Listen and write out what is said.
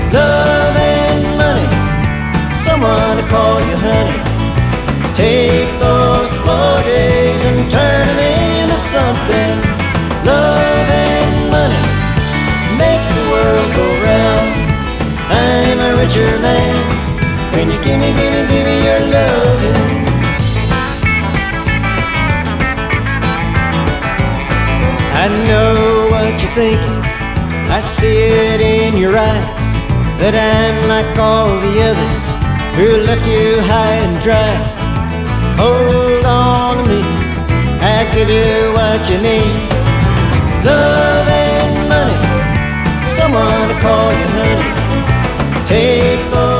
Love and money, someone to call you honey. Take those slow days and turn them into something. Love and money makes the world go round. I'm a richer man when you give me your loving. I know what you're thinking, I see it in your eyes, that I'm like all the others who left you high and dry. Hold on to me, I'll give you what you need. Love and money, someone to call you honey. Take those